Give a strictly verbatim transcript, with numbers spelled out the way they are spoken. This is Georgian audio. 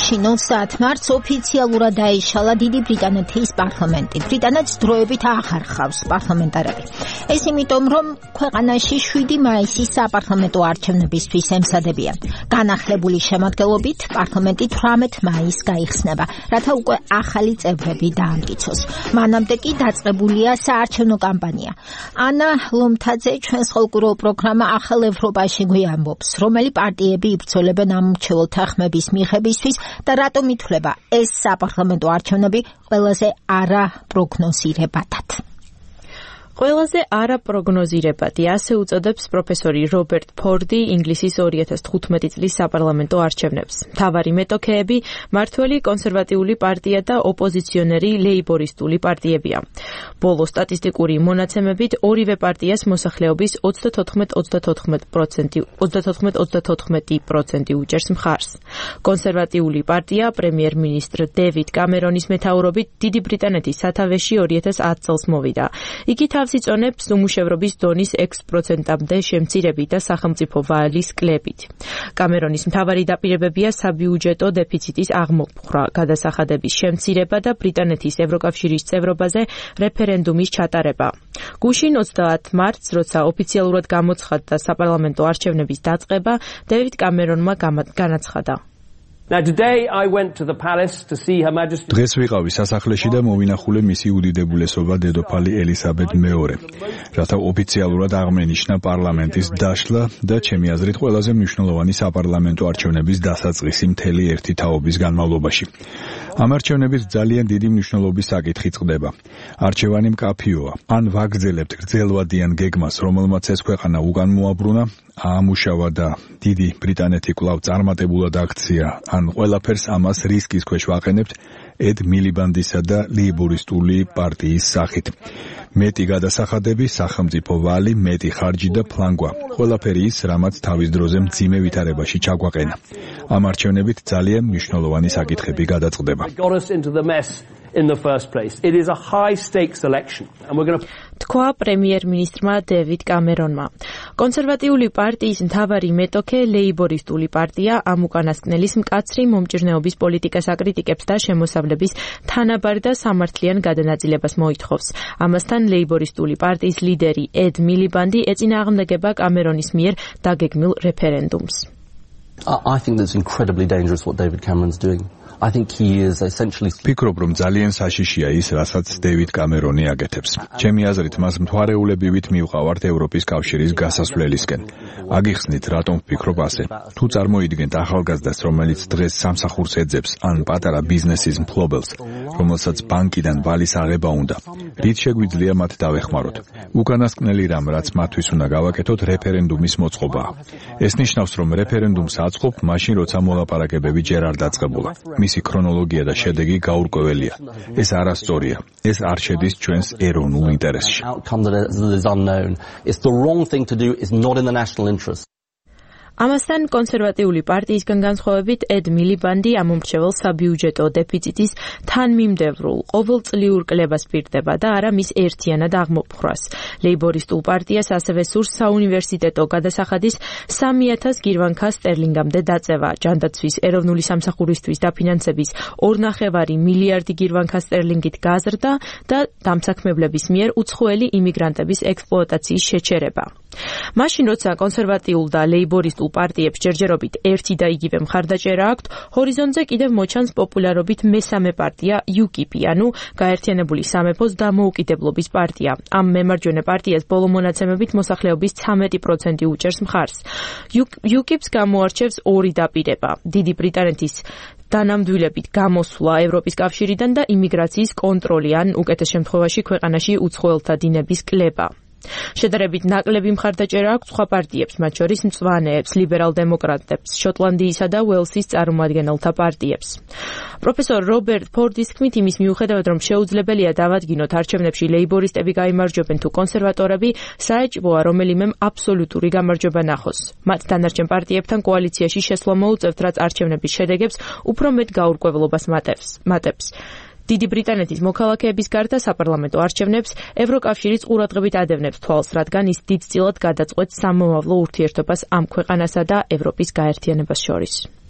მაშინ ოცდაათ მარტს ოფიციალურად დაიშალა დიდი ბრიტანეთის პარლამენტი. ბრიტანეთს დროებით აღარ ხავს პარლამენტარები. ეს იმიტომ, რომ ქვეყანაში შვიდი მაისის საპარლამენტო არჩევნებისთვის ემსადებიან. განახლებული შემადგენლობით პარლამენტი თვრამეტ მაისს გაიხსნება, რათა უკვე ახალი წევრები დაამტკიცოს. მანამდე კი დაწყებულია საარჩევნო კამპანია. ანა ლომთაძე ჩვენს ხოლმე პროგრამა ახალ ევროპაში გვიამბობს, რომელი პარტიები იბრძოლებენ ამ მრჩეველთა ხმების მიღებისთვის და რატომ ითვლება ეს საპარლამენტო არჩევნები ყველაზე არაპროგნოზირებადად. ყველაზე არაპროგნოზირებადი, ასე უწოდებს პროფესორი რობერტ ფორდი ინგლისის ორი ათას თხუთმეტი წლის საპარლამენტო არჩევნებს. მთავარი მეტოქეები მმართველი კონსერვატიული პარტია და ოპოზიციონერი ლეიბორისტული პარტიებია. ბოლო სტატისტიკური მონაცემებით ორივე პარტიას მოსახლეობის ოცდათოთხმეტ პროცენტი უჭერს მხარს. კონსერვატიული პარტია პრემიერ-მინისტრ დევიდ კამერონის მეთაურობით დიდი ბრიტანეთის სათავეში ორი ათას ათ წელს მოვიდა. იგი თავს იწონებს უმუშევრობის დონის ექვს პროცენტამდე შემცირებით და სახელმწიფო ვალის კლებით. კამერონის მთავარი დაპირებებია საბიუჯეტო დეფიციტის აღმოფხვრა, გადასახადების შემცირება და ბრიტანეთის ევროკავშირის წევრობაზე რეფერენდუმის ჩატარება. გუშინ ოცდაათ მარტს, როცა ოფიციალურად გამოცხადდა საპარლამენტო არჩევნების დაწყება, დევიდ კამერონმა განაცხადა. დღეს ვიყავი სასახლეში და მოვინახულე მისი უდიდებულესობა დედოფალი ელისაბედ მეორე, რათა ოფიციალურად აღმენიშნა პარლამენტის დაშლა და ჩემი აზრით ყველაზე მნიშვნელოვანი საპარლამენტო არჩევნების დასაწყისი მთელი ერთი თაობის განმავლობაში. ამ არჩევნებით ძალიან დიდი მნიშვნელობის საკითხი წყდება. არჩევანი მკაფიოა. ან ვაგრძელებთ გრძელვადიან გეგმას, რომელმაც ეს ქვეყანა უკან მოაბრუნა, აამუშავა და დიდი ბრიტანეთი კვლავ წარმატებულად აქცია, ან ყველაფერს ამას რისკის ქვეშ ვაყენებთ ედ მილიბანდისა და ლეიბორისტული პარტიის სახით. მეტი გადასახადები, სახელმწიფო ვალი, მეტი ხარჯი და ფლანგვა. ყველაფერი ის, რამაც თავის დროზე მძიმე ვითარებაში ჩაგვაყენა. ამ არჩევნებით ძალიან მნიშვნელოვანი საკითხები გადაწყდება. In the first place. It is a high stakes election and we're going to თქვა პრემიერ-მინისტრმა დევიდ კამერონმა. კონსერვატიული პარტიის მთავარი მეტოქე ლეიბორისტული პარტია ამ უკანასკნელის მკაცრი მომჭირნეობის პოლიტიკას აკრიტიკებს და შემოსავლების თანაბარ და სამართლიან გადანაწილებას მოითხოვს. ამასთან ლეიბორისტული პარტიის ლიდერი ედ მილიბანდი ეწინააღმდეგება კამერონის მიერ დაგეგმილ რეფერენდუმს. I think that's incredibly dangerous what David Cameron's doing. I think he is essentially ფიქრობ, რომ ძალიან საშიშია ის, რასაც დევიდ კამერონი აკეთებს. ჩემი აზრით, მას მთვარეულებივით მივყავართ ევროპის კავშირის გასასვლელისკენ. აგიხსნით, რატომ ვფიქრობ ასე. თუ წარმოიდგენთ ახალგაზრდას, რომელიც დღეს სამსახურს ეძებს, ან პატარა ბიზნესის მფლობელს, რომელსაც ბანკიდან ვალის აღება უნდა, რით შეგვიძლია მათ დავეხმაროთ. უკანასკნელი რამ, რაც მათთვის უნდა გავაკეთოთ, რეფერენდუმის მოწყობაა. ეს ნიშნავს, რომ რეფერენდუმს აწყობ, მაშინ როცა მოლაპარაკებები ჯერ არ დაწყებულა. მისი ქრონოლოგია და შედეგი გაურკვეველია. ეს არასწორია. ეს არ შედის ჩვენს ეროვნულ ინტერესში. ამასთან კონსერვატიული პარტიისგან განსხვავებით ედ მილიბანდი ამ მომრჩეველს საბიუჯეტო დეფიციტის თანმიმდევრულ ყოველწლიურ კლებას პირდება და არა მის ერთიანად აღმოფხვრას. ლეიბორისტულ პარტიას ასევე სურს საუნივერსიტეტო გადასახადის სამი ათას გირვანქა სტერლინგამდე დაწევა, ჯანდაცვის ეროვნული სამსახურისთვის დაფინანსების ორნახევარი მილიარდი გირვანქა სტერლინგით გაზრდა და დამსაქმებლების მიერ უცხოელი იმიგრანტების ექსპლუატაციის შეჩერება. მაშინ როცა კონსერვატიულ და ლეიბორისტულ პარტიებს ჯერჯერობით ერთი და იგივე მხარდაჭერა აქვთ, ჰორიზონტზე კიდევ მოჩანს პოპულარობით მესამე პარტია იუკიპი, ანუ გაერთიანებული სამეფოს დამოუკიდებლობის პარტია. ამ მემარჯვენე პარტიას ბოლო მონაცემებით მოსახლეობის ცამეტი პროცენტი უჭერს მხარს. იუკიპს გამოარჩევს ორი დაპირება: დიდი ბრიტანეთის დანამდვილებით გამოსვლა ევროპის კავშირიდან და იმიგრაციის კონტროლი, ან უკეთეს შემთხვევაში ქვეყანაში უცხოელთა დინების კლება. შედარებით ნაკლები მხარდაჭერა აქვს სხვა პარტიებს, მათ შორის მწვანეებს, ლიბერალ-დემოკრატებს, შოტლანდიისა და უელსის წარმომადგენელთა პარტიებს. პროფესორ რობერტ ფორდის თქმით, იმის მიუხედავად, რომ შეუძლებელია დავადგინოთ არჩევნებში ლეიბორისტები გაიმარჯვებენ თუ კონსერვატორები, საეჭვოა რომელიმემ აბსოლუტური გამარჯვება ნახოს. მათ დანარჩენ პარტიებთან კოალიციაში შესვლა მოუწევთ, რაც არჩევნების შედეგებს უფრო მეტ გაურკვევლობას მატებს. დიდი ბრიტანეთის მოქალაქეების გარდა საპარლამენტო არჩევნებს ევროკავშირის ყურადღებით ადევნებს თვალს, რადგან ის დიდწილად გადაწყვეტს სამომავლო ურთიერთობას ამ ქვეყანასა და ევროპის გაერთიანებას შორის.